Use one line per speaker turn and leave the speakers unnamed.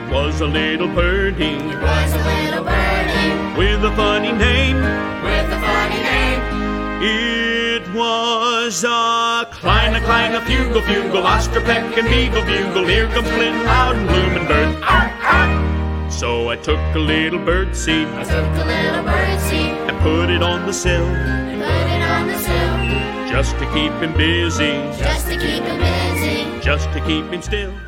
was a little birdie.
It was a little birdie
With a funny name.
with a funny name.
It was a clang, fugle, fugle, oster, peck, and beagle, bugle. Here comes Flynn, loud and bloomin' bird. Arr, arr. So I took a little bird seed
I took a little bird seed
and put it on the sill,
and put it on the sill,
just to keep him busy,
just to keep him busy.
just to keep him still.